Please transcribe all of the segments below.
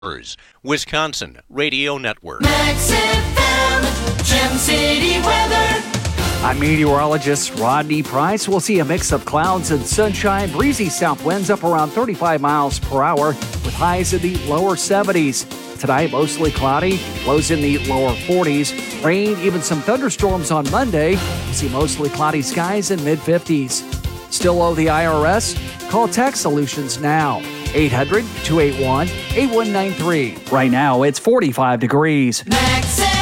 Wisconsin Radio Network. Max FM, Gem City weather. I'm meteorologist Rodney Price. We'll see a mix of clouds and sunshine, breezy south winds up around 35 miles per hour with highs in the lower 70s. Tonight, mostly cloudy, lows in the lower 40s. Rain, even some thunderstorms on Monday. We'll see mostly cloudy skies in mid-50s. Still owe the IRS? Call Tax Solutions now. 800-281-8193. Right now, it's 45 degrees. Max FM.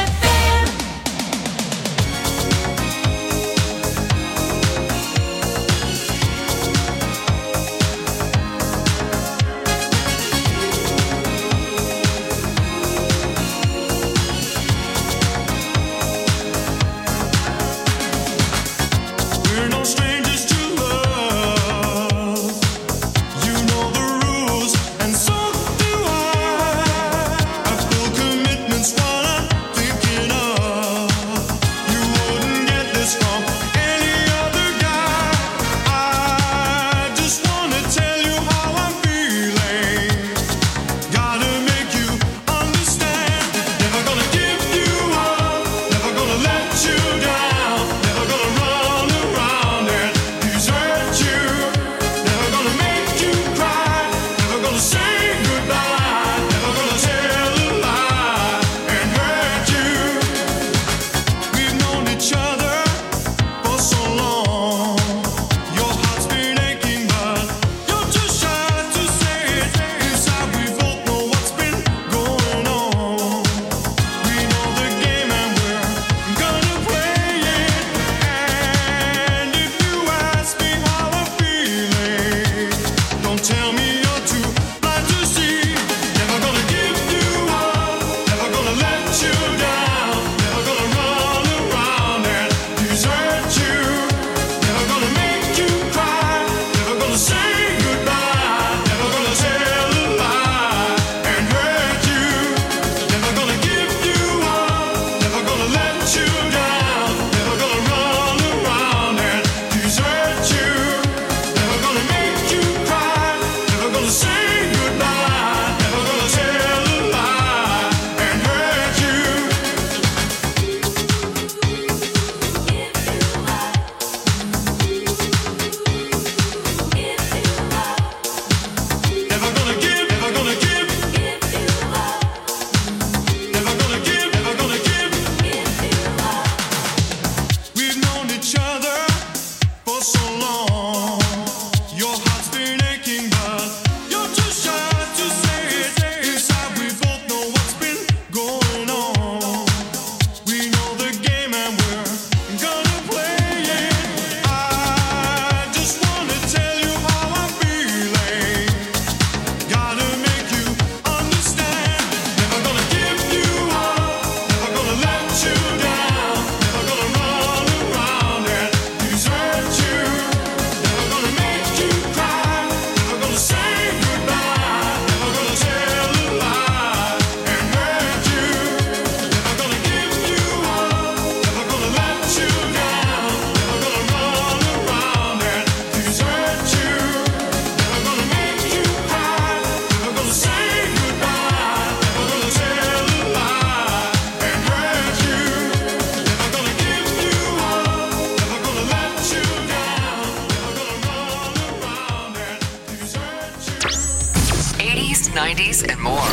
And more.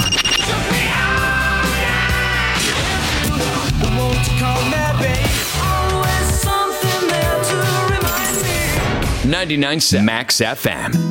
99.7 Max FM.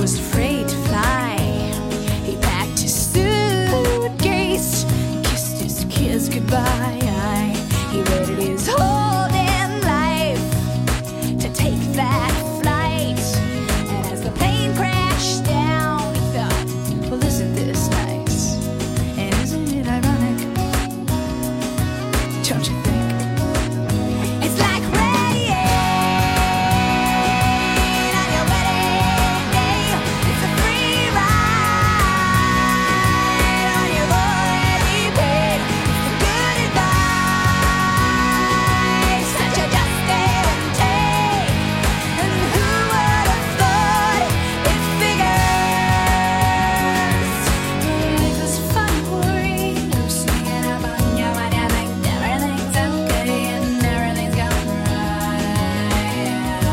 was afraid to fly. He packed his suitcase, kissed his kids goodbye. He waited his whole damn life to take that flight. And as the plane crashed down, he thought, well, isn't this nice? And isn't it ironic? Don't you think? It's like rain on your wedding day. It's a free ride on your already paid. It's the good advice that you just stay and take. And who would have thought it figures? Life is fun, worry. You're singing about you and you think everything's okay and everything's going right.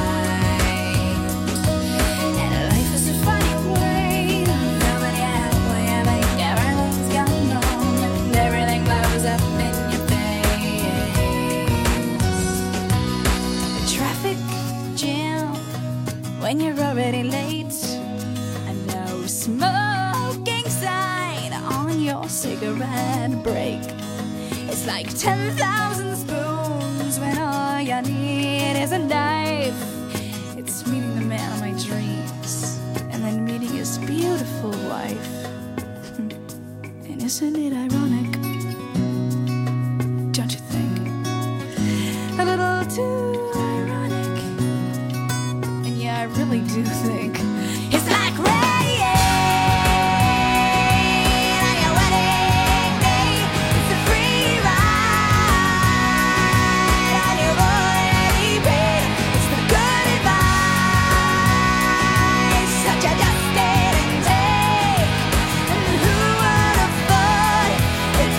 And life is a funny way. Nobody halfway, I think everything's going wrong and everything blows up in your face. A traffic jam when you're already late. A no smoking sign on your cigarette break. It's like 10,000 spoons when all you need is a knife. It's meeting the man of my dreams and then meeting his beautiful wife. And isn't it ironic? Don't you think? A little too ironic. And yeah, I really do think it's like rain on your wedding day. It's a free ride on your already paid. It's the good advice that you just stay and take. And who would have thought it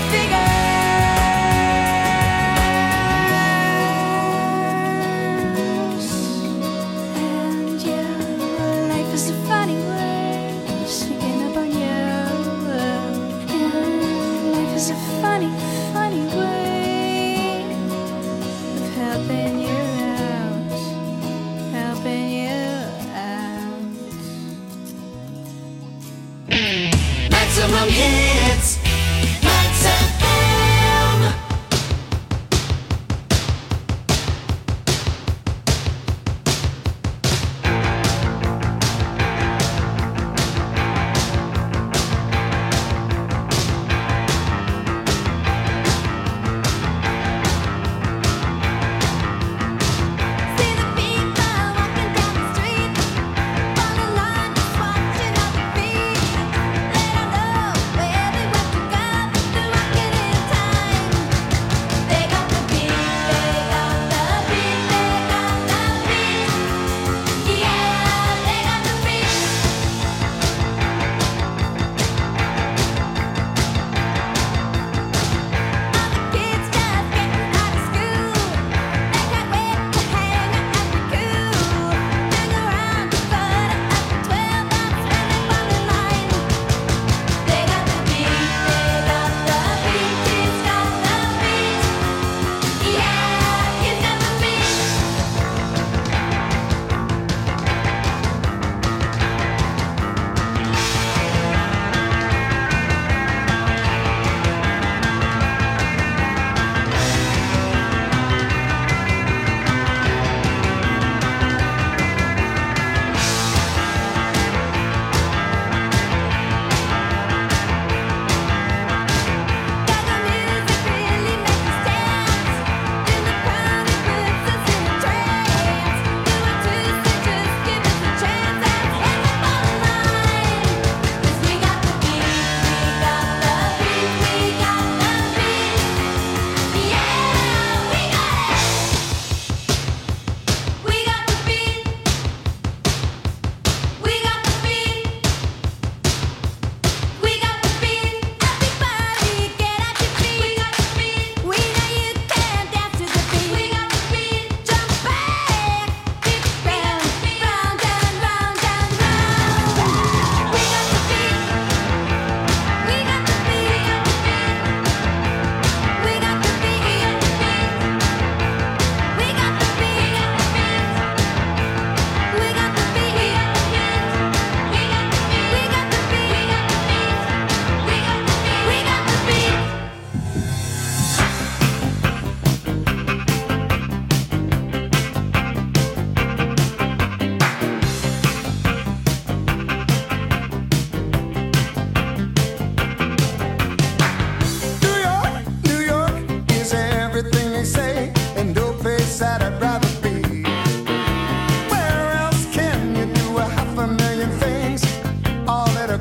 figures? And yeah, life is a funny way, sneaking up on you. And life is a funny, funny way of helping you out, helping you out. Maximum hits. Max FM. See the people walking down the street, on the line just watching all the feet. They don't know where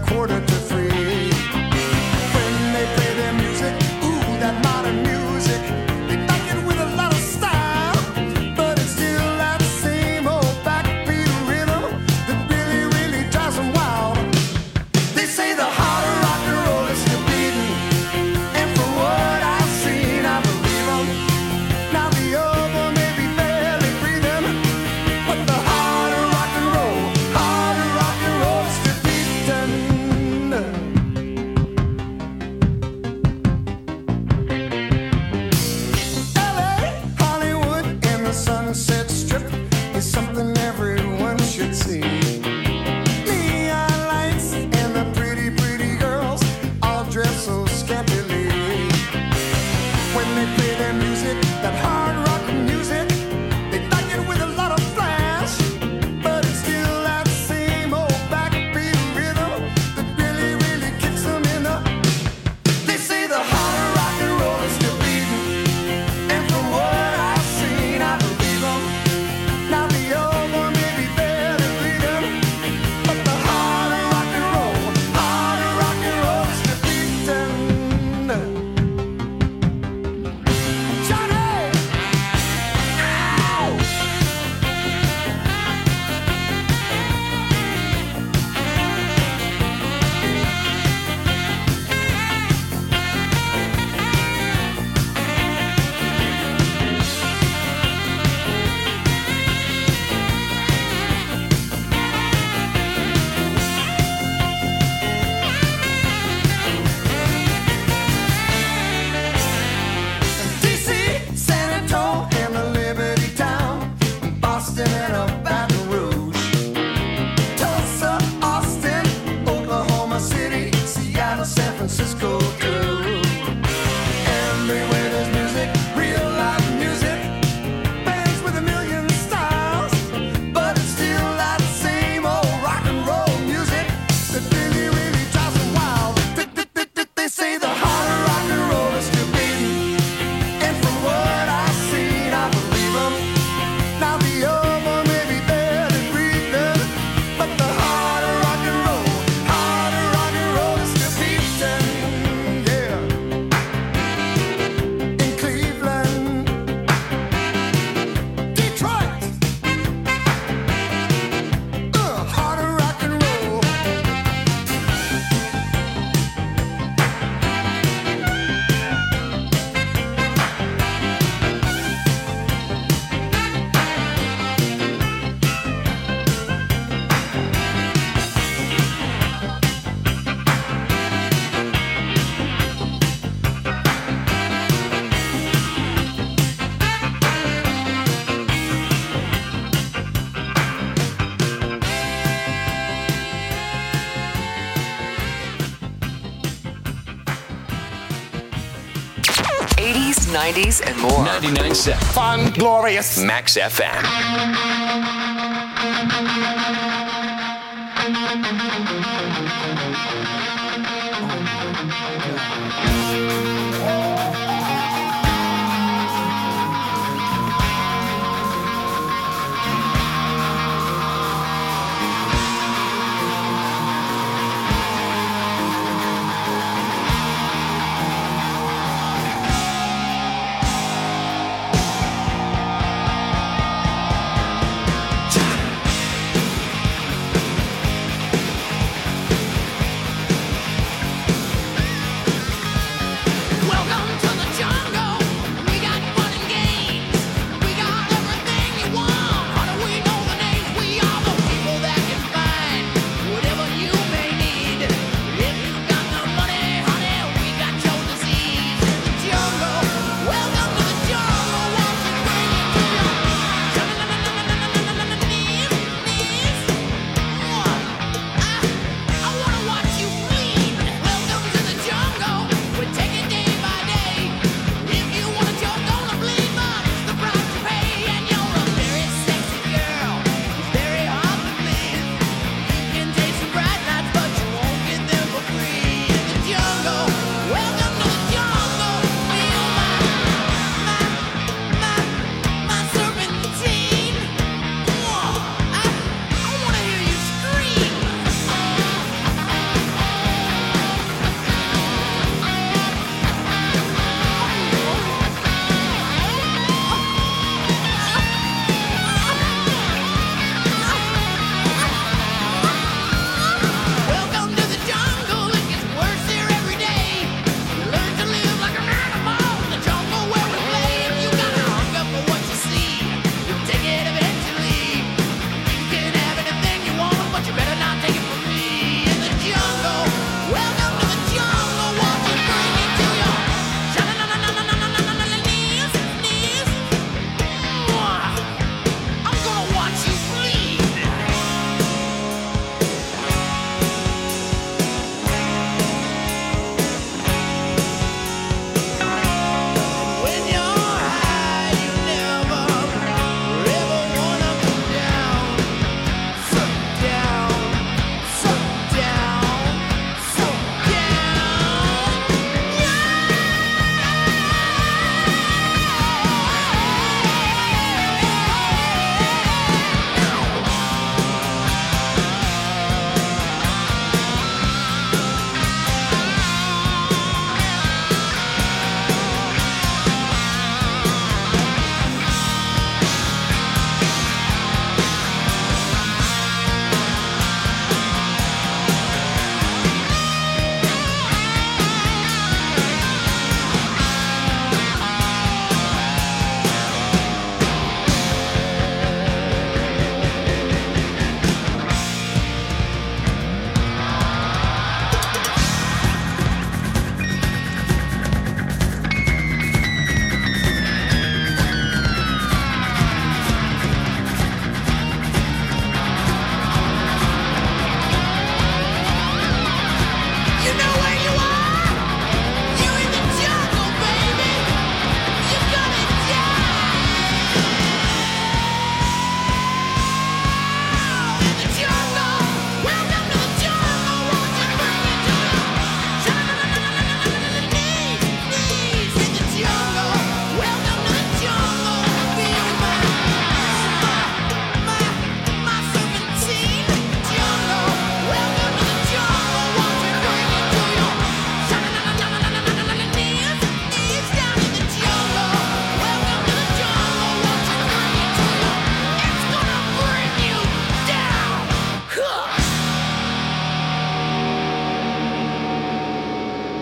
80s, 90s, and more. 99.7 Fun, glorious. Max FM. Welcome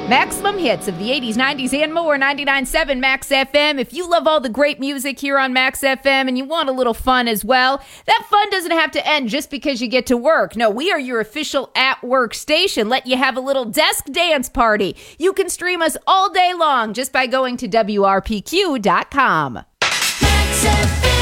Maximum hits of the 80s, 90s, and more. 99.7 Max FM. If you love all the great music here on Max FM and you want a little fun as well, that fun doesn't have to end just because you get to work. No, we are your official at-work station. Let you have a little desk dance party. You can stream us all day long just by going to WRPQ.com. Max FM.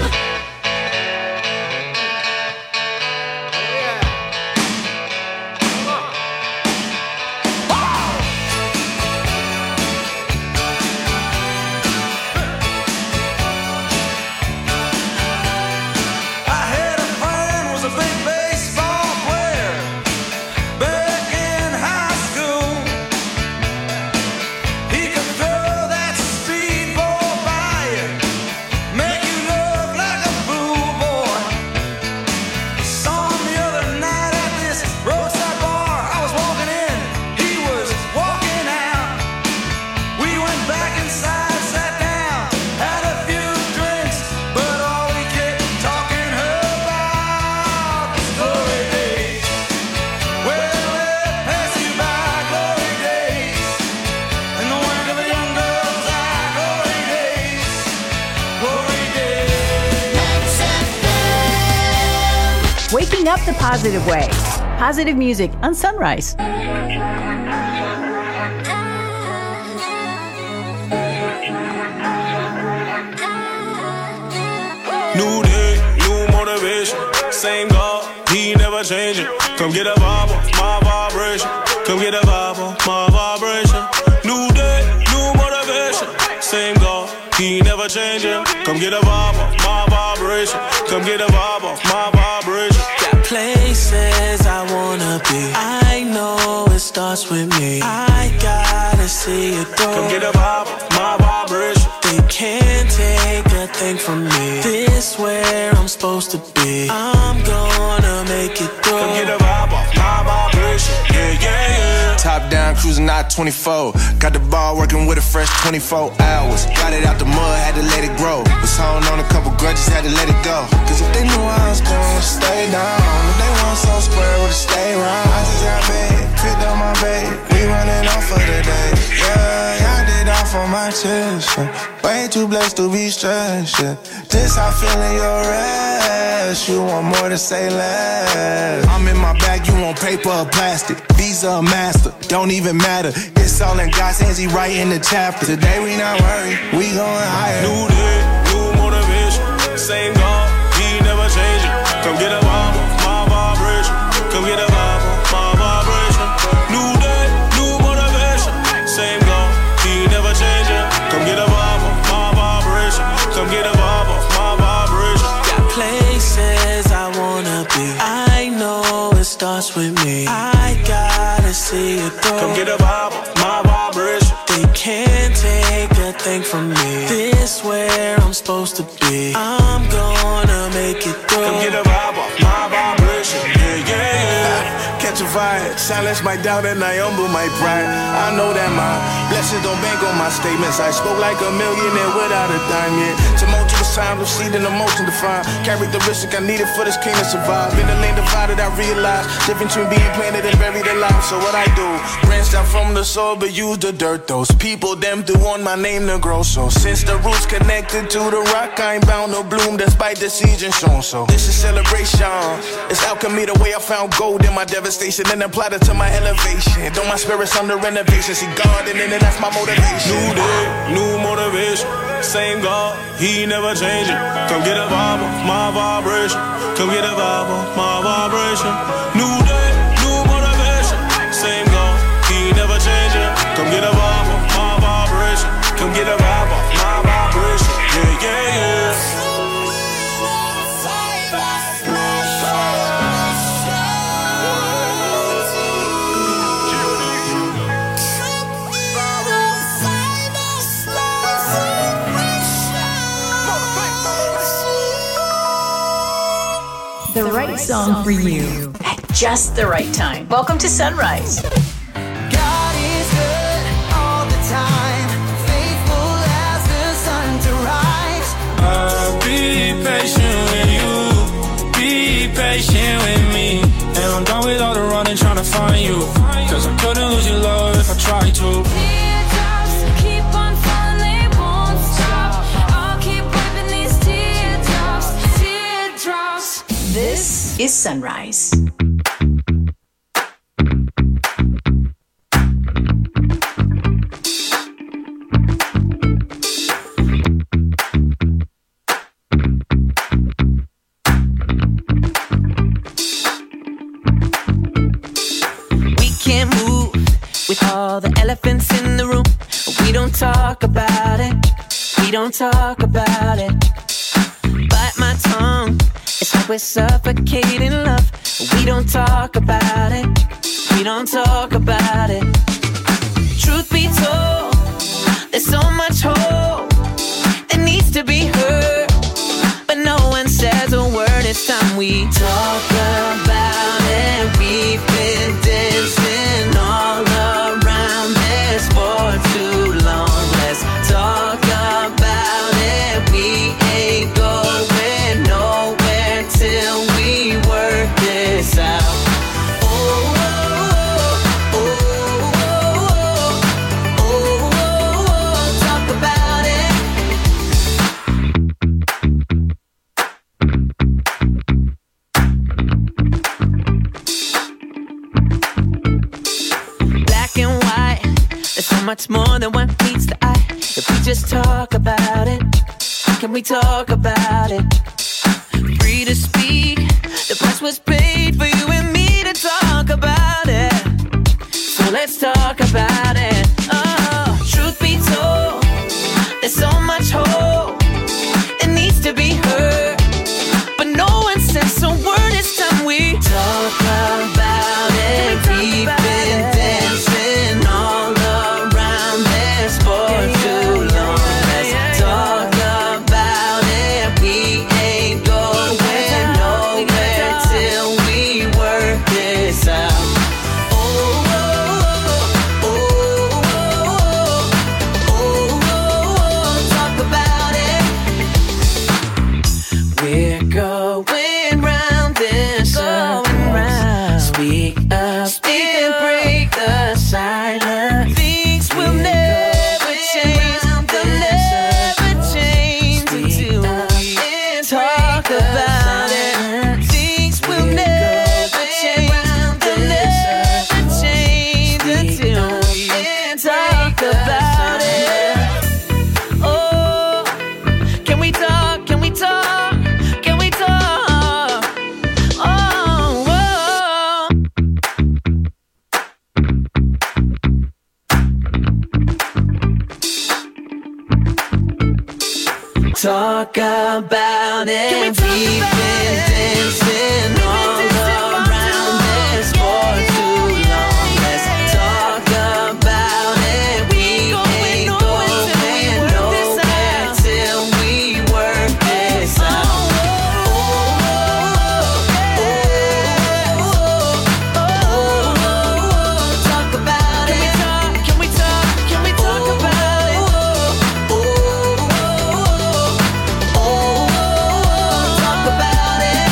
Waking up the positive way. Positive music on Sunrise. New day, new motivation. Same God, he never changing. Come get a vibe on my vibration. Come get a vibe on my vibration. New day, new motivation. Same God, he never changing. Come get a vibe on my vibration. Come get a vibe on my vibration. Got places I wanna be. I know it starts with me. I gotta see it through. Come get a vibe on my vibration. They can't take a thing from me. This where I'm supposed to be. I'm gonna make it through. Come get a vibe off my vibration. Yeah, yeah, yeah. Top down, cruising out 24. Got the ball working with a fresh 24 hours. Got it out the mud, had to let it grow. Was holding on a couple grudges, had to let it go. Cause if they knew I was gonna stay down, if they want so square, would've stayed round. I just got paid, picked up my bait. We running off for the day. Yeah, I did off on my chest. Way too blessed to be stressed. Yeah. This I feel in your ass. You want more to say less. I'm in my bag, you want paper or plastic. Visa or master, don't even matter. It's all in God's hands, he writing the chapter. Today we not worried, we going higher. New day, new motivation. Same God, he never changing. Come get a vibe on my vibration. Come get a vibe on my vibration. New day, new motivation. Same God, he never changing. Come get a vibe on my vibration. Come get a vibe on my vibration. Got places I wanna be. I know it starts with me. I gotta see it through. Come get a vibe on my vibration. They can't take a thing from me. This where I'm supposed to be. I'm gonna make it through. Come get a vibe off my vibration. Yeah, yeah, yeah. Catch a vibe, silence my doubt and I humble my pride. I know that my blessings don't bank on my statements. I spoke like a millionaire without a dime yet. Tumultuous times of seed and emotion defined. Characteristic I needed for this king to survive. In the lane divided, I realized difference between being planted and buried alive. So what I do, branched out from the soil but use the dirt. Those people, them do want my name to grow. So since the roots connected to the rock, I ain't bound to bloom despite the season shown. So this is celebration. It's alchemy the way I found gold in my devastation and applied it to my elevation. Though my spirit's under renovation, see God in it and that's my motivation. New day, new motivation. Same God, he never changing. Come get a vibe on my vibration. Come get a vibe on my vibration. New day, new motivation. Same God, he never changing. Come get a vibe on my vibration. Come get a vibe on my vibration. Yeah, yeah, yeah. The right song for you at just the right time. Welcome to Sunrise. God is good all the time, faithful as the sun to rise. I'll be patient with you, be patient with me. And I'm done with all the running, trying tryna find you, cause I couldn't lose your love if I tried to. Teardrops keep on falling, won't stop. I'll keep wiping these teardrops, teardrops. This is Sunrise. With all the elephants in the room, we don't talk about it. We don't talk about it. Bite my tongue, it's like we're suffocating love. We don't talk about it. We don't talk about it. Truth be told, there's so much hope that needs to be heard, but no one says a word. It's time we talk about it. We've been dancing all around this for too long. Let's talk about it. We ain't going nowhere till we work this out. Talk about it. Black and white, there's so much more than what meets the eye. If we just talk about it, can we talk about it? Free to speak, the price was paid for you and me to talk about it. So let's talk about it. Oh, truth be told, there's so much hope that needs to be heard, but no one says a word. It's time we talk about it. We've been dancing all around this for too long. Let's talk about it. We ain't going nowhere till we work this out. Talk about it. We're going round this circle. Speak up and break the silence. Things will never change. They'll never change until we talk about it. Things will never change. They'll never change until we talk about it. Oh, can we talk? Can we talk? Can we talk? Oh, whoa. Talk about it. We've been dancing all around this for too long. Let's talk about it. We ain't going nowhere till we work this out. Talk about it. Can we talk? Can we talk about it? Talk about it.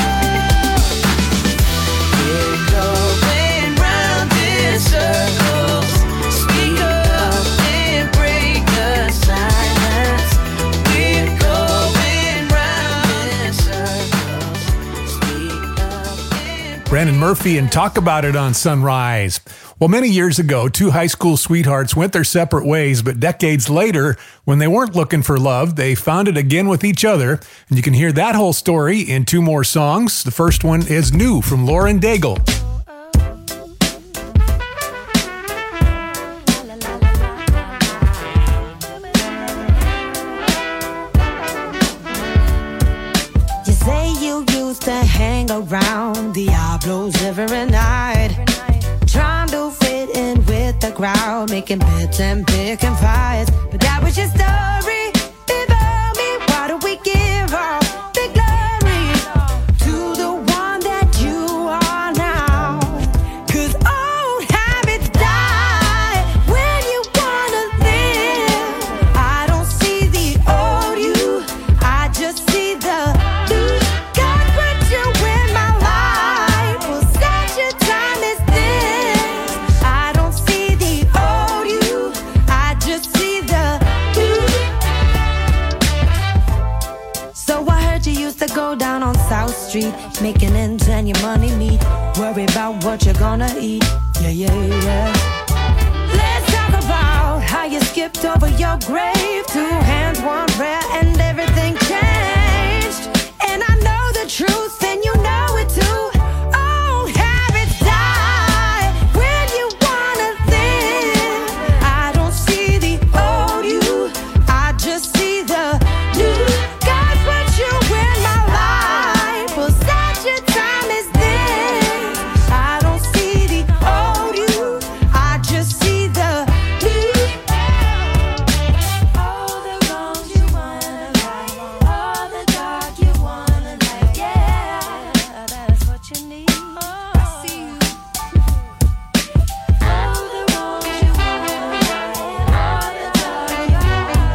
We're going round in circles. Speak up and break the silence. We're going round in circles. Speak up and Brandon Murphy and Talk About It on Sunrise. Well, many years ago, two high school sweethearts went their separate ways, but decades later, when they weren't looking for love, they found it again with each other. And you can hear that whole story in two more songs. The first one is New from Lauren Daigle. You say you used to hang around Diablos every night, trying to fit in with the crowd, making bets and picking fights. But that was your story. About me, why do we give all the glory to the one that you are now? 'Cause old habits die when you wanna live. I don't see the old you, I just see the new. God put you in my life for such a time as this. street, making ends and your money meet. Worry about what you're gonna eat. Yeah, yeah, yeah. Let's talk about how you skipped over your grave. 2 hands, 1 prayer, and everything changed. And I know the truth, and you know it too. Old habits die when you wanna live. I don't see the old you, I just see the new. God put you in my life for such a time as this. I don't see the old you, I just see the new. All the wrongs you wanna right, all the dark you wanna light. Yeah, that's what you need. I see you. All the wrongs you wanna right, all the dark you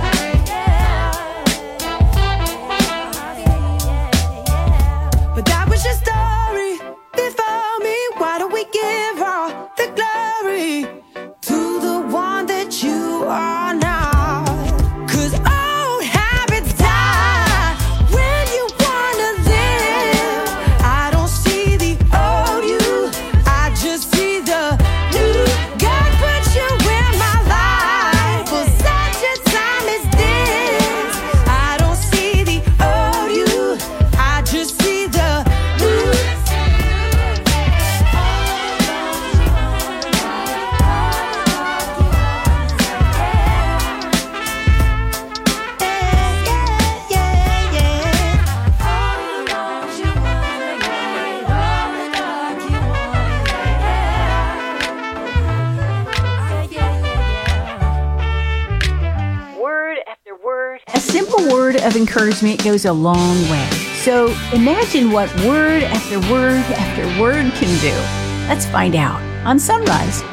But that was your story before me. Why don't we give all the glory to the one that you are now? 'Cause old habits die when you wanna live. I don't see the old you, I just see the new. God put you in my life for such a time as this. I don't see the old you, I just see the new. A simple word of encouragement goes a long way. So imagine what word after word after word can do. Let's find out on Sunrise.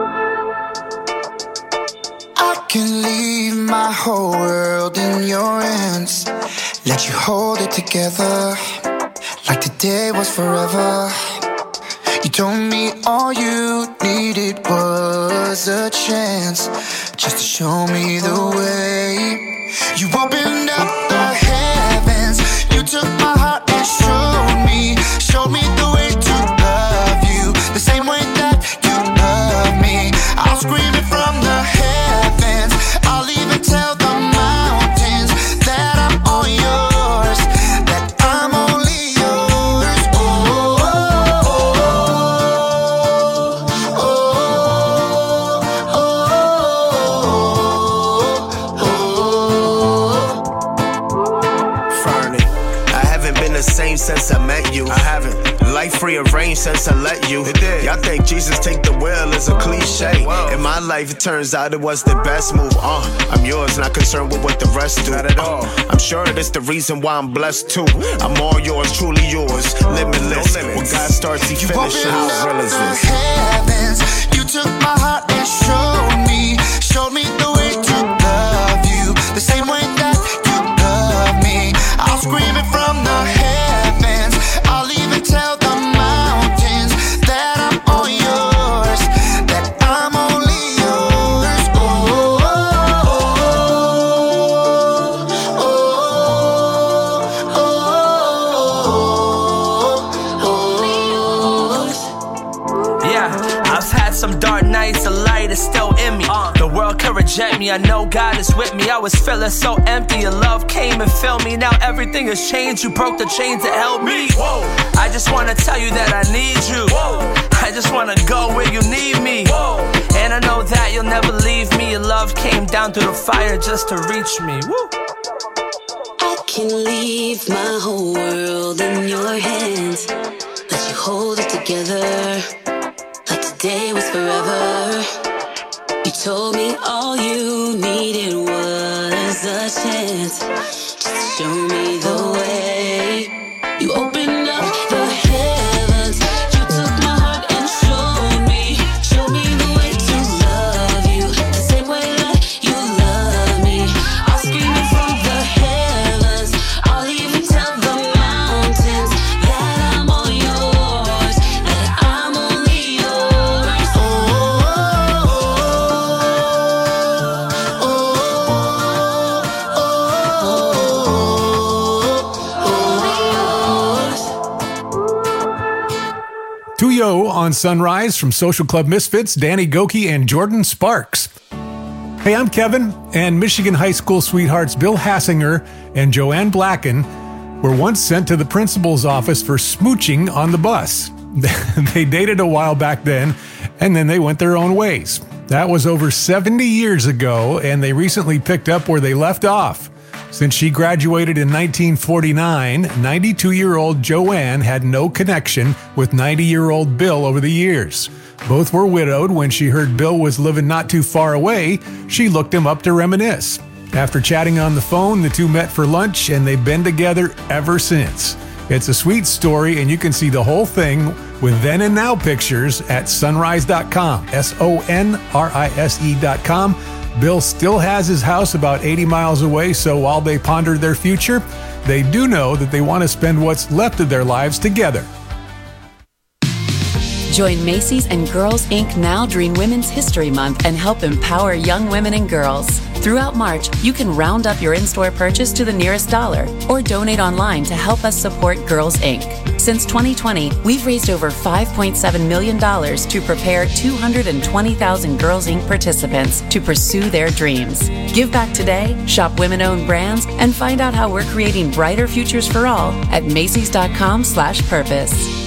I can leave my whole world in your hands. Let you hold it together like today was forever. You told me all you needed was a chance, just to show me the way. You opened up the heavens, you took my heart and showed me the way to love you, the same way that you love me. I'll scream it from the heavens, I'll even tell the mountains that I'm all yours, that I'm only yours. Oh, oh, oh, oh, oh. Fernie, I haven't been the same since I met you. I haven't. Life rearranged since I let you. It did. Y'all think Jesus take the wheel is a cliche. Whoa. In my life, it turns out it was the best move. I'm yours, not concerned with what the rest do. Not at all. I'm sure that's the reason why I'm blessed too. I'm all yours, truly yours, limitless. No when God starts, He finishes. How real is this? Heavens, you took my heart and showed me the way to love you, the same way that you love me. I'll scream it from the heavens, I'll even tell the mountains that I'm all yours, that I'm only yours. Oh, oh, oh, oh, oh, oh. Yeah, I've had some dark nights, the light is still in me. The world could reject me, I know God is with me. I was feeling so empty, your love came and filled me. Now everything has changed, you broke the chains that held me. Whoa. I just wanna tell you that I need you. Whoa. I just wanna go where you need me. Whoa. And I know that you'll never leave me. Your love came down through the fire just to reach me. Woo. I can leave my whole world in your hands, let you hold it together like today was forever. You told me all you needed was a chance, just to show me the way. You opened up the heavens, you took my heart and showed me the way to love you, the same way that you love me. I'll scream it from the heavens, I'll even tell the mountains that I'm all yours, that I'm only yours. Oh, on Sunrise from Social Club Misfits, Danny Goki and Jordan Sparks. Hey, I'm Kevin, and Michigan high school sweethearts Bill Hassinger and Joanne Blacken were once sent to the principal's office for smooching on the bus. They dated a while back then, and then they went their own ways. That was over 70 years ago, and they recently picked up where they left off. Since she graduated in 1949, 92-year-old Joanne had no connection with 90-year-old Bill over the years. Both were widowed. When she heard Bill was living not too far away, she looked him up to reminisce. After chatting on the phone, the two met for lunch, and they've been together ever since. It's a sweet story, and you can see the whole thing with then and now pictures at sunrise.com, SONRISE.com. Bill still has his house about 80 miles away, so while they ponder their future, they do know that they want to spend what's left of their lives together. Join Macy's and Girls Inc. now during Women's History Month and help empower young women and girls. Throughout March, you can round up your in-store purchase to the nearest dollar or donate online to help us support Girls Inc. Since 2020, we've raised over $5.7 million to prepare 220,000 Girls Inc. participants to pursue their dreams. Give back today, shop women-owned brands, and find out how we're creating brighter futures for all at Macy's.com/purpose.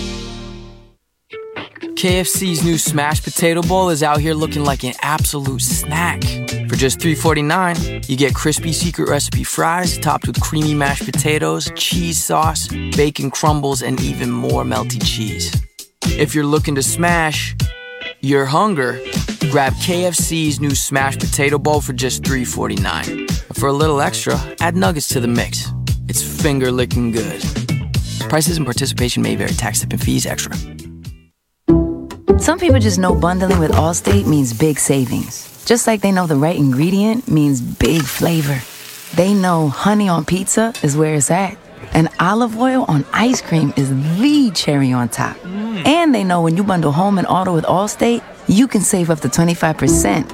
KFC's new Smashed Potato Bowl is out here looking like an absolute snack. For just $3.49, you get crispy secret recipe fries topped with creamy mashed potatoes, cheese sauce, bacon crumbles, and even more melty cheese. If you're looking to smash your hunger, grab KFC's new Smashed Potato Bowl for just $3.49. For a little extra, add nuggets to the mix. It's finger-licking good. Prices and participation may vary. Tax, tip, and fees extra. Some people just know bundling with Allstate means big savings. Just like they know the right ingredient means big flavor. They know honey on pizza is where it's at. And olive oil on ice cream is the cherry on top. And they know when you bundle home and auto with Allstate, you can save up to 25%.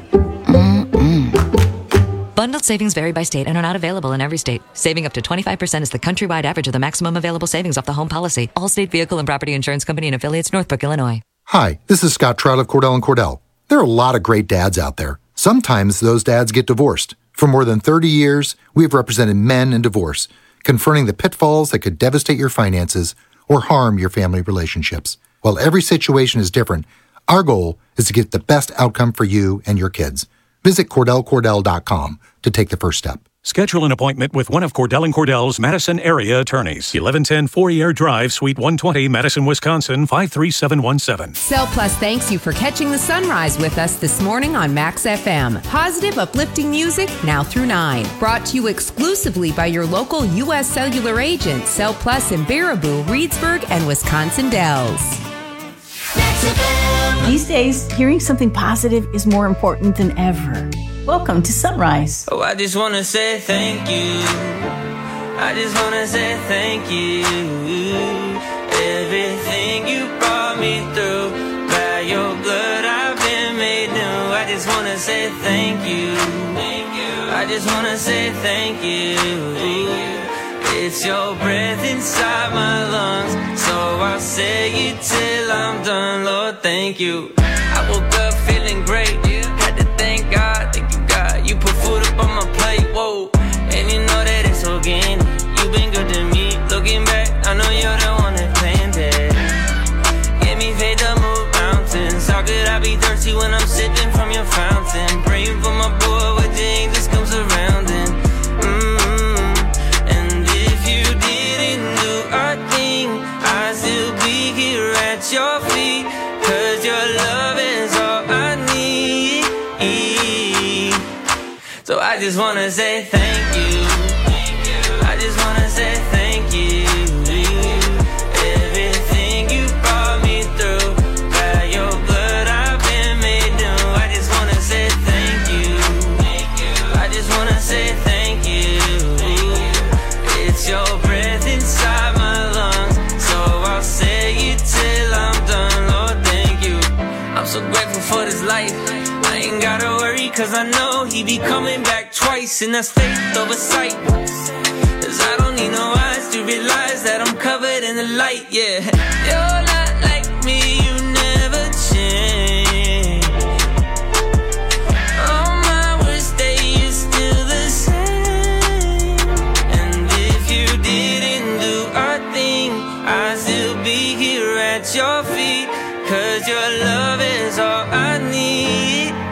Bundled savings vary by state and are not available in every state. Saving up to 25% is the countrywide average of the maximum available savings off the home policy. Allstate Vehicle and Property Insurance Company and affiliates, Northbrook, Illinois. Hi, this is Scott Trout of Cordell & Cordell. There are a lot of great dads out there. Sometimes those dads get divorced. For more than 30 years, we have represented men in divorce, confronting the pitfalls that could devastate your finances or harm your family relationships. While every situation is different, our goal is to get the best outcome for you and your kids. Visit CordellCordell.com to take the first step. Schedule an appointment with one of Cordell & Cordell's Madison area attorneys. 1110 Fourier Drive, Suite 120, Madison, Wisconsin, 53717. Cell Plus thanks you for catching the sunrise with us this morning on Max FM. Positive, uplifting music now through 9. Brought to you exclusively by your local U.S. Cellular agent, Cell Plus in Baraboo, Reedsburg, and Wisconsin Dells. These days, hearing something positive is more important than ever. Welcome to Sunrise. Oh, I just wanna say thank you. I just wanna say thank you. Everything you brought me through, by your blood I've been made new. I just wanna say thank you. I just wanna say thank you. It's your breath inside my lungs, so I'll say it till I'm done. Lord, thank you. I woke up feeling great. Had to thank God, thank you God. You put food up on my plate, whoa. And you know that it's organic. You've been good to me. Looking back, I know you're the one that planned it. Give me faith to move mountains. How could I be thirsty when I'm sipping from your fountain? Praying for my boy with the angels come surrounding. And if you didn't do a thing, I'd still be here at your feet. Cause your love is all I need. So I just wanna say thank you. I just wanna say thank you. Everything you brought me through, by your blood I've been made new. I just wanna say thank you. I just wanna say thank you. It's your breath inside my lungs, so I'll say it till I'm done. Lord, thank you. I'm so grateful for this life. I ain't gotta worry, cause I know he be coming back twice, and that's faith over sight. Cause I don't need no eyes to realize that I'm covered in the light, yeah. You're not like me, you never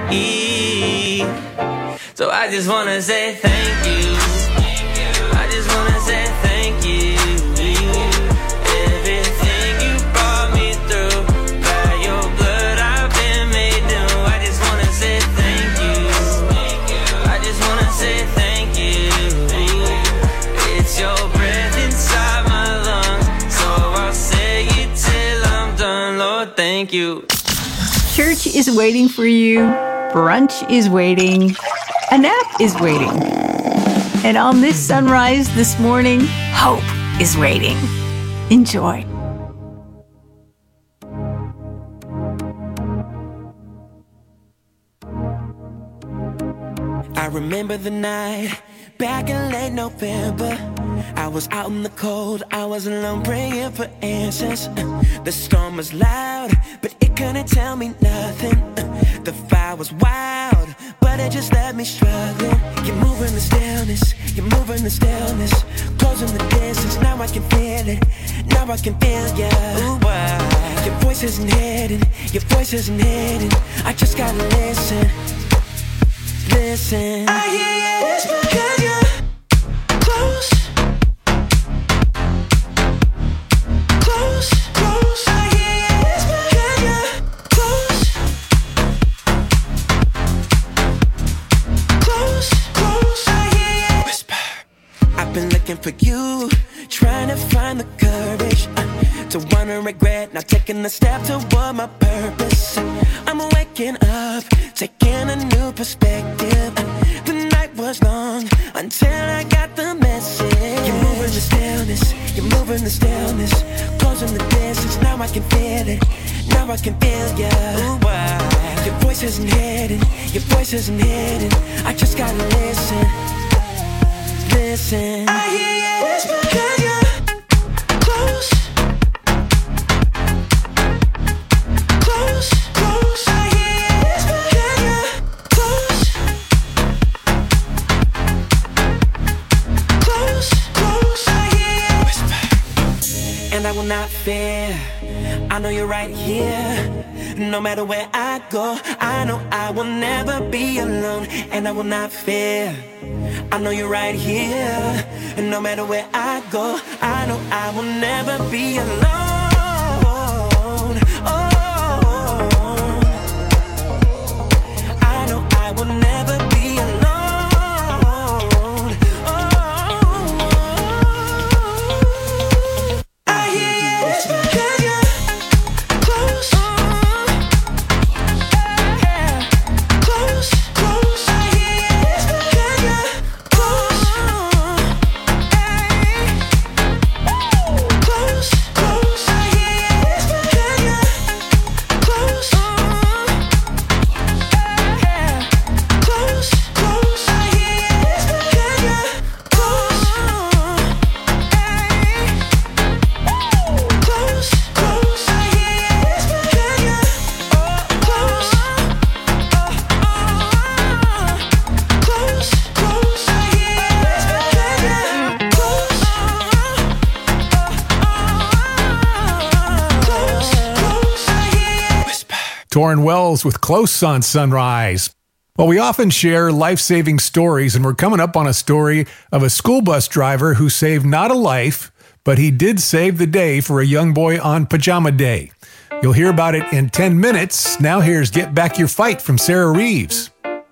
So I just wanna say thank you. I just wanna say thank you. Everything you brought me through, by your blood I've been made new. I just wanna say thank you. I just wanna say thank you. It's your breath inside my lungs, so I'll say it till I'm done. Lord, thank you. Church is waiting for you. Brunch is waiting. A nap is waiting. And on this sunrise this morning, hope is waiting. Enjoy. I remember the night back in late November. I was out in the cold, I was alone praying for answers. The storm was loud, but it couldn't tell me nothing. The fire was wild, but it just left me struggling. You're moving the stillness, you're moving the stillness, closing the distance, now I can feel it, now I can feel ya. Ooh, wow. Your voice isn't hidden, your voice isn't hidden, I just gotta listen, listen. I hear you whisper 'cause you're close. For you, trying to find the courage to wanna regret not taking the step toward my purpose. I'm waking up, taking a new perspective. The night was long until I got the message. You're moving the stillness, you're moving the stillness, closing the distance, now I can feel it, now I can feel ya. Ooh, wow. Your voice isn't hidden, your voice isn't hidden, I just gotta listen, listen. I hear you whisper 'cause you're close, close, close. I hear you whisper 'cause you're close, close, close. I hear you whisper, and I will not fear. I know you're right here. No matter where I go, I know I will never be alone, and I will not fear. I know you're right here, and no matter where I go, I know I will never be alone. Oh, I know I will never be alone. Oh, I hear you whisper 'cause you're close, close, close. I hear you whisper 'cause you're Torrin Wells with Close on Sunrise. Well, we often share life-saving stories, and we're coming up on a story of a school bus driver who saved not a life, but he did save the day for a young boy on Pajama Day. You'll hear about it in 10 minutes. Now here's Get Back Your Fight from Sarah Reeves.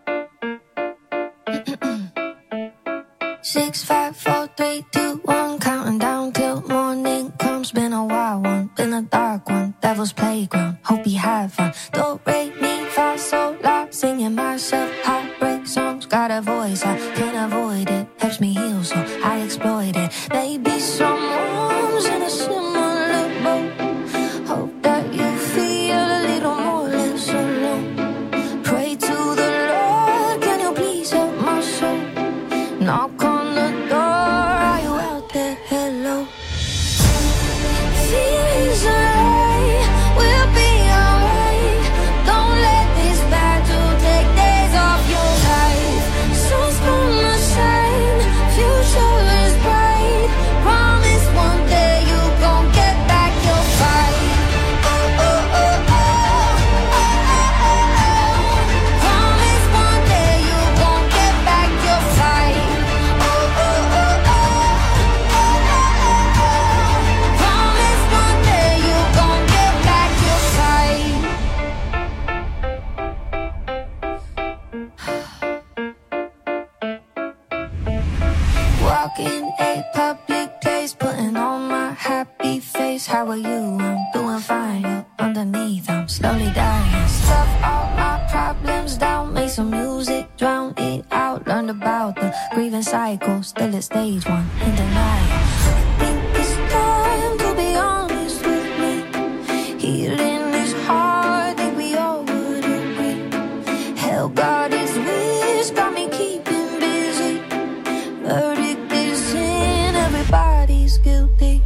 6, 5, 4, 3, 2, 1, counting down till morning comes. Been a wild one, been a dark one, devil's playground, hope you have fun. Don't rate me, fa, so, la, singing myself heartbreak songs. Got a voice, I can't avoid it, helps me heal, so I exploit it. Maybe someone's in a similar boat, hope that you feel a little more less alone. Pray to the Lord, can you please help my soul? Knock on the door, Stuck in a public place, putting on my happy face. How are you? I'm doing fine. You're underneath, I'm slowly dying. Stuff all my problems down, make some music, drown it out. Learned about the grieving cycle, still at stage 1 in denial. I think it's time to be honest with me. Healing is hard, think we all would agree. Hell, God is wish, got me keeping busy. Verdict is in, everybody's guilty.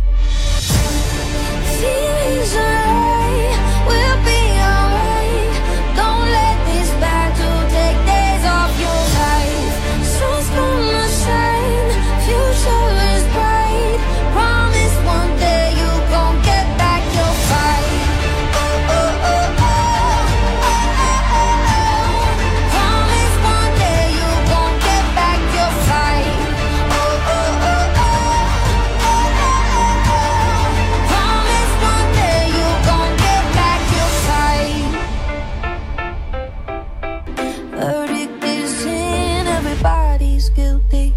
Feelings are right, we'll be alright. Don't let this battle take days off your life. Sun's gonna shine, future is bright. Promise one day you gon' get back your fight. Oh, oh, oh, oh, oh, oh, oh, oh. Promise one day you gon' get back your fight. Oh, oh, oh, oh, oh, oh, oh, oh. Promise one day you gon' get back your fight. Verdict is in, everybody's guilty.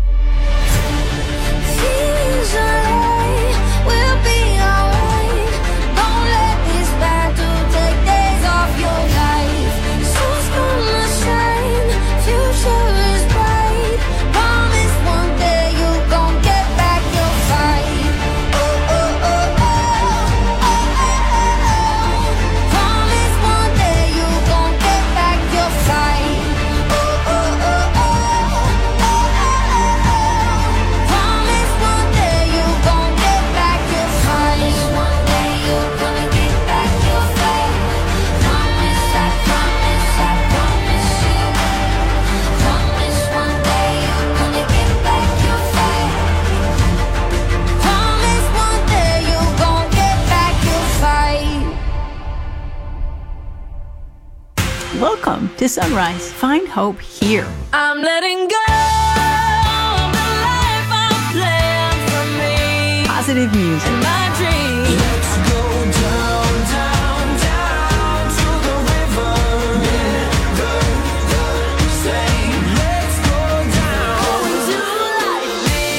Feelings are right, we'll be alright. Don't let this battle take days off your life. Sun's gonna shine, future is bright. Promise one day you gon' get back your fight. Oh, oh, oh, oh, oh, oh, oh, oh. Promise one day you gon' get back your fight. Oh, oh, oh, oh, oh, oh, oh. Promise one day you gon' get back your fight. One day you gonna get back your fight. Promise, I promise, I promise you. Promise one day you gonna get back your fight. Promise one day you gon' get back your fight. Welcome to Sunrise. Find hope here. I'm letting go of the life I've planned for me. Positive music. And my dreams. Let's go down, down, down to the river. Say, let's go down. Going to life,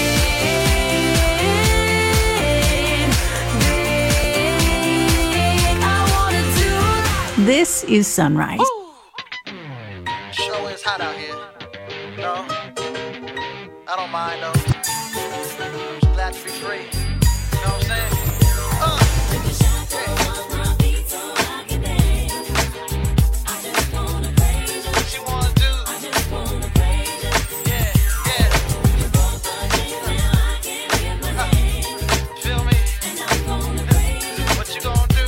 big. I wanna do. This is Sunrise. Sure is hot out here. No, I don't mind though. Just glad to be free. You know what I'm saying? What you wanna do? Yeah, yeah. Feel me? What you gonna do?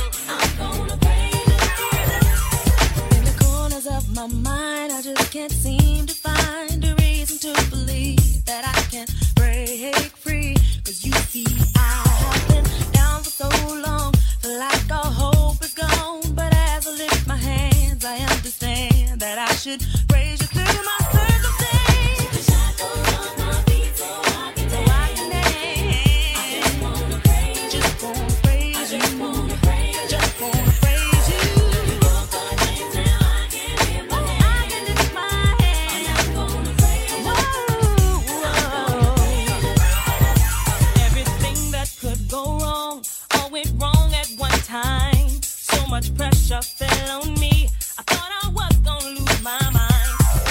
In the corners of my mind, I just can't seem to find a reason to believe that I can break free. 'Cause you see, I have been down for so long, feel like all hope is gone. But as I lift my hands, I understand that I should praise you through my circumstance. So I can dance. Just wanna praise you. Just wanna praise you. Everything that could go wrong, all went wrong at one time. So much pressure fell on me. I thought I was gonna lose my mind.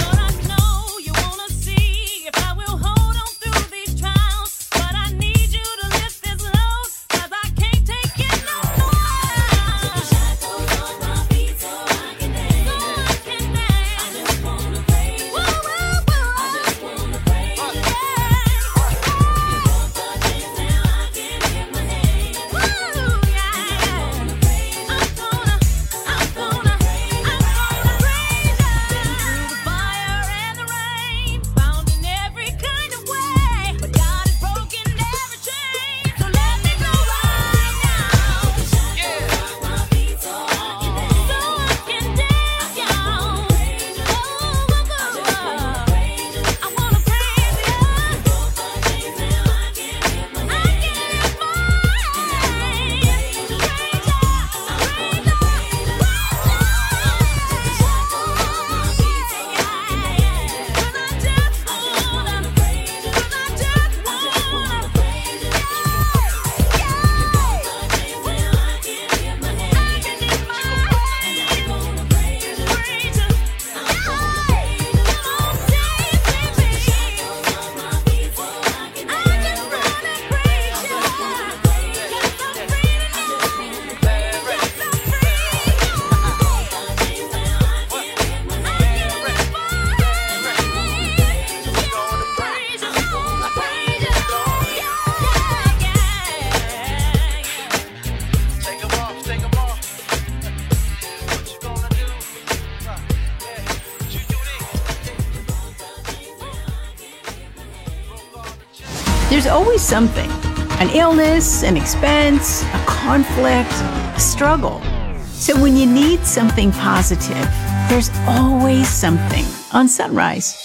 There's always something. An illness, an expense, a conflict, a struggle. So when you need something positive, there's always something on Sunrise.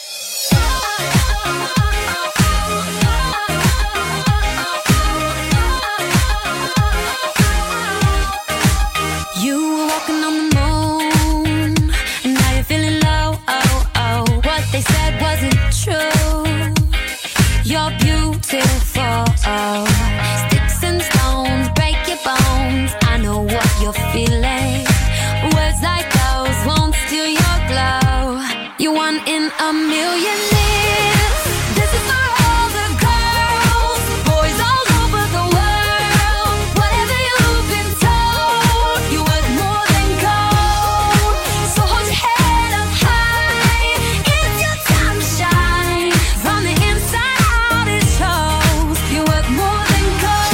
You were walking on the moon, and now you're feeling low. What they said wasn't true. You're beautiful. Sticks and stones break your bones. I know what you're feeling. Words like those won't steal your glow. You're one in a million lives. This is for all the girls, boys all over the world. Whatever you've been told, you're worth more than gold. So hold your head up high. It's your time to shine. From the inside out it shows. You're worth more than gold.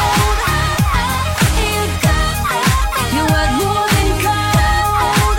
You're worth more than gold.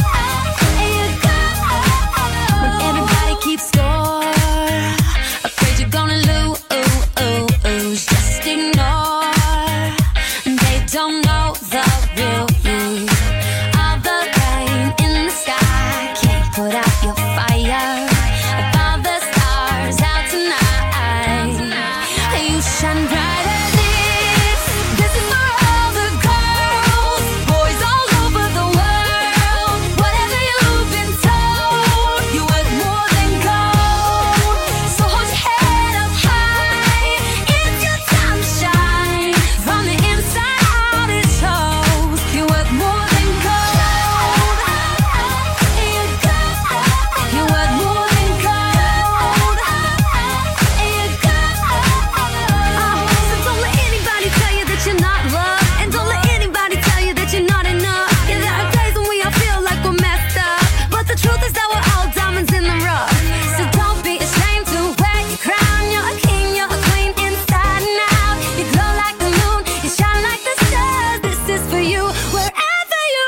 When everybody keeps score, afraid you're gonna lose. Just ignore. They don't know the real you. All the rain in the sky can't put out your fire. Above the stars out tonight, you shine brighter. This is for all the girls, boys all over the world. Whatever you've been told, you're worth more than gold. So hold your head up high. It's your time to shine. From the inside out it shows. You're worth more than gold. You're worth more than gold. So don't let anybody tell you that you're not loved, and don't let anybody tell you that you're not enough. Yeah, there are days when we all feel like we're messed up, but the truth is that we're all diamonds in the rough. So don't be ashamed to wear your crown. You're a king, you're a queen inside and out. You glow like the moon, you shine like the stars. This is for you, wherever you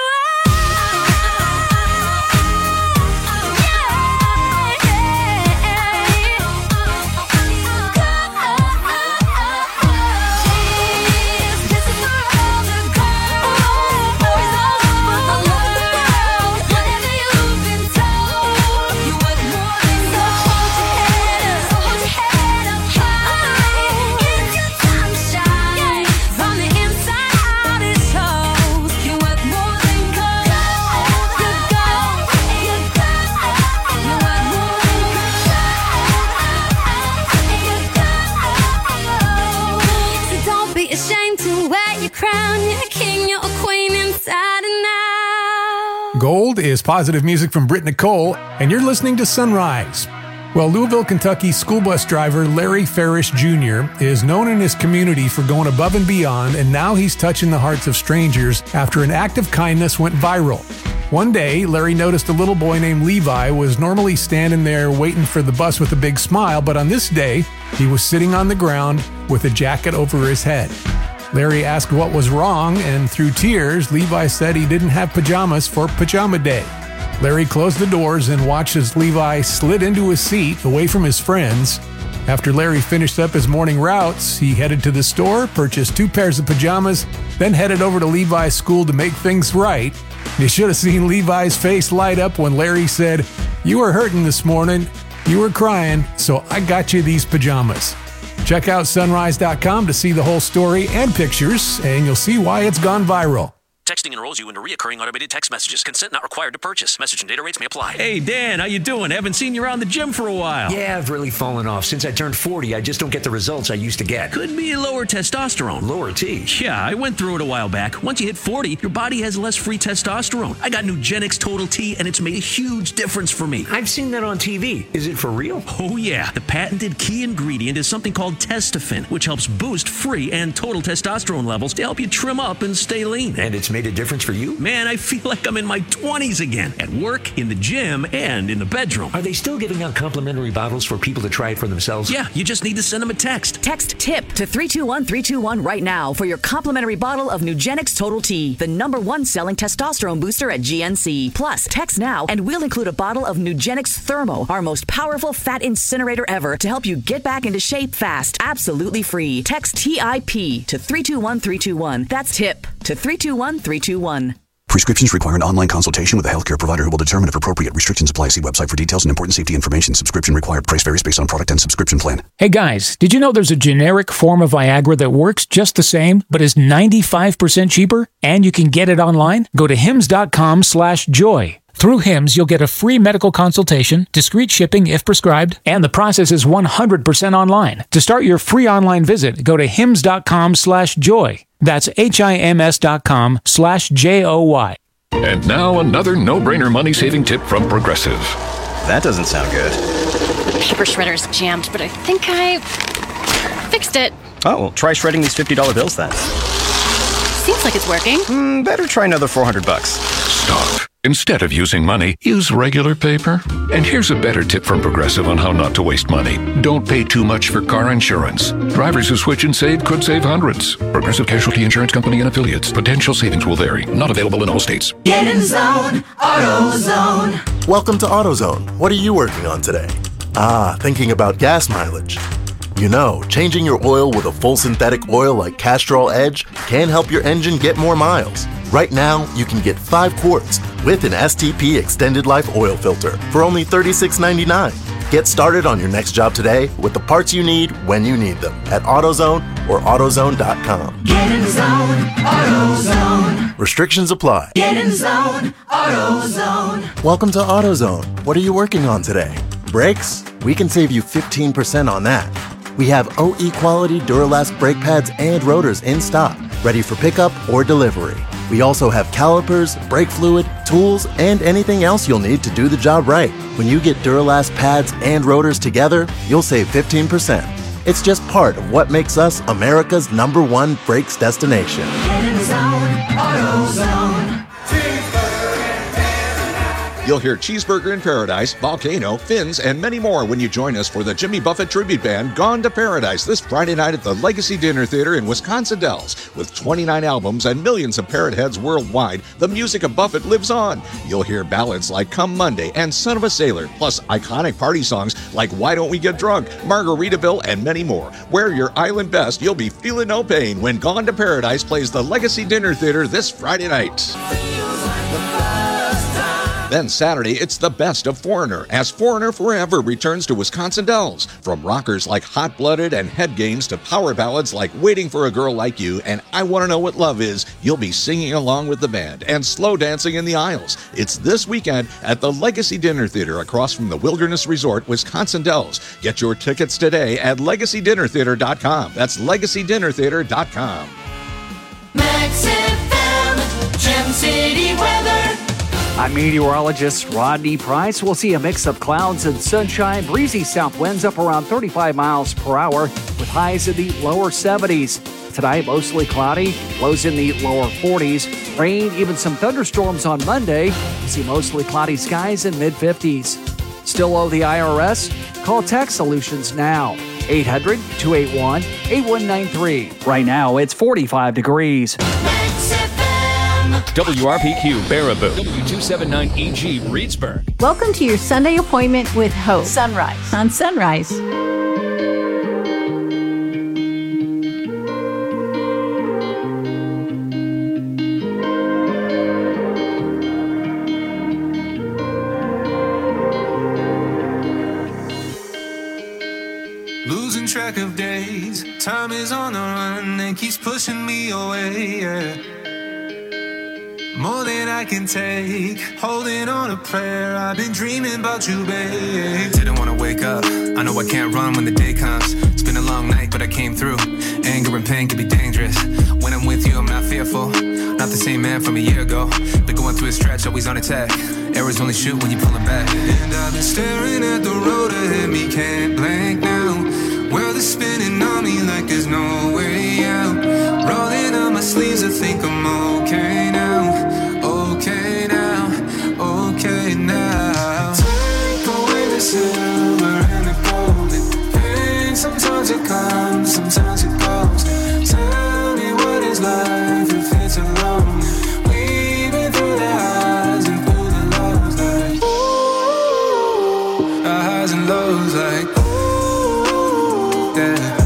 ashamed to wear your crown. You're a king, you're a queen inside and out. Gold is positive music from Britt Nicole, and you're listening to Sunrise. Well, Louisville, Kentucky school bus driver Larry Farish Jr. is known in his community for going above and beyond, and now he's touching the hearts of strangers after an act of kindness went viral. One day, Larry noticed a little boy named Levi was normally standing there waiting for the bus with a big smile, but on this day, he was sitting on the ground with a jacket over his head. Larry asked what was wrong, and through tears, Levi said he didn't have pajamas for Pajama Day. Larry closed the doors and watched as Levi slid into his seat away from his friends. After Larry finished up his morning routes, he headed to the store, purchased 2 pairs of pajamas, then headed over to Levi's school to make things right. You should have seen Levi's face light up when Larry said, "You were hurting this morning, you were crying, so I got you these pajamas." Check out sunrise.com to see the whole story and pictures, and you'll see why it's gone viral. Texting enrolls you into recurring automated text messages. Consent not required to purchase. Message and data rates may apply. Hey, Dan, how you doing? Haven't seen you around the gym for a while. Yeah, I've really fallen off. Since I turned 40, I just don't get the results I used to get. Could be lower testosterone. Lower T? Yeah, I went through it a while back. Once you hit 40, your body has less free testosterone. I got Nugenix Total T, and it's made a huge difference for me. I've seen that on TV. Is it for real? Oh, yeah. The patented key ingredient is something called Testofen, which helps boost free and total testosterone levels to help you trim up and stay lean. And it's made a difference for you? Man, I feel like I'm in my 20s again. At work, in the gym, and in the bedroom. Are they still giving out complimentary bottles for people to try it for themselves? Yeah, you just need to send them a text. Text TIP to 321-321 right now for your complimentary bottle of Nugenix Total T, the #1 selling testosterone booster at GNC. Plus, text now and we'll include a bottle of Nugenix Thermo, our most powerful fat incinerator ever, to help you get back into shape fast. Absolutely free. Text TIP to 321-321. That's TIP to 321-321. Prescriptions require an online consultation with a healthcare provider who will determine if appropriate. Restrictions apply. See website for details and important safety information. Subscription required. Price varies based on product and subscription plan. Hey guys, did you know there's a generic form of Viagra that works just the same, but is 95% cheaper? And you can get it online? Go to hims.com/joy. Through HIMS, you'll get a free medical consultation, discreet shipping if prescribed, and the process is 100% online. To start your free online visit, go to hims.com/joy. That's HIMS.com/JOY. And now another no-brainer money-saving tip from Progressive. That doesn't sound good. Paper shredder's jammed, but I think I fixed it. Oh, well, try shredding these $50 bills then. Seems like it's working. Better try another $400. Stop. Instead of using money, use regular paper. And here's a better tip from Progressive on how not to waste money. Don't pay too much for car insurance. Drivers who switch and save could save hundreds. Progressive Casualty Insurance Company and Affiliates. Potential savings will vary. Not available in all states. Get in zone, AutoZone. Welcome to AutoZone. What are you working on today? Thinking about gas mileage. You know, changing your oil with a full synthetic oil like Castrol Edge can help your engine get more miles. Right now, you can get 5 quarts with an STP Extended Life Oil Filter for only $36.99. Get started on your next job today with the parts you need when you need them at AutoZone or AutoZone.com. Get in zone, AutoZone. Restrictions apply. Get in zone, AutoZone. Welcome to AutoZone. What are you working on today? Brakes? We can save you 15% on that. We have OE quality Duralast brake pads and rotors in stock, ready for pickup or delivery. We also have calipers, brake fluid, tools, and anything else you'll need to do the job right. When you get Duralast pads and rotors together, you'll save 15%. It's just part of what makes us America's #1 brakes destination. Get in zone, AutoZone. You'll hear Cheeseburger in Paradise, Volcano, Fins, and many more when you join us for the Jimmy Buffett tribute band Gone to Paradise this Friday night at the Legacy Dinner Theater in Wisconsin Dells. With 29 albums and millions of parrot heads worldwide, the music of Buffett lives on. You'll hear ballads like Come Monday and Son of a Sailor, plus iconic party songs like Why Don't We Get Drunk, Margaritaville, and many more. Wear your island best, you'll be feeling no pain when Gone to Paradise plays the Legacy Dinner Theater this Friday night. Then Saturday, it's the best of Foreigner, as Foreigner Forever returns to Wisconsin Dells. From rockers like Hot Blooded and Head Games to power ballads like Waiting for a Girl Like You and I Want to Know What Love Is, you'll be singing along with the band and slow dancing in the aisles. It's this weekend at the Legacy Dinner Theater across from the Wilderness Resort, Wisconsin Dells. Get your tickets today at LegacyDinnerTheater.com. That's LegacyDinnerTheater.com. Max FM, Gem City weather. I'm meteorologist Rodney Price. We'll see a mix of clouds and sunshine, breezy south winds up around 35 miles per hour with highs in the lower 70s. Tonight, mostly cloudy, lows in the lower 40s. Rain, even some thunderstorms on Monday. We see mostly cloudy skies in mid-50s. Still owe the IRS? Call Tax Solutions now. 800-281-8193. Right now, it's 45 degrees. WRPQ Baraboo, W279EG Reedsburg. Welcome to your Sunday appointment with Hope. Sunrise. On Sunrise. Losing track of days, time is on the run and keeps pushing me away, yeah. More than I can take, holding on a prayer. I've been dreaming about you, babe. Didn't wanna wake up, I know I can't run when the day comes. It's been a long night, but I came through. Anger and pain can be dangerous. When I'm with you, I'm not fearful. Not the same man from a year ago. Been going through a stretch, always on attack. Arrows only shoot when you pull it back. And I've been staring at the road ahead, me can't blank now. World is spinning on me like there's no way out. Rolling up my sleeves, I think I'm okay now. Our highs and lows like, ooh, yeah.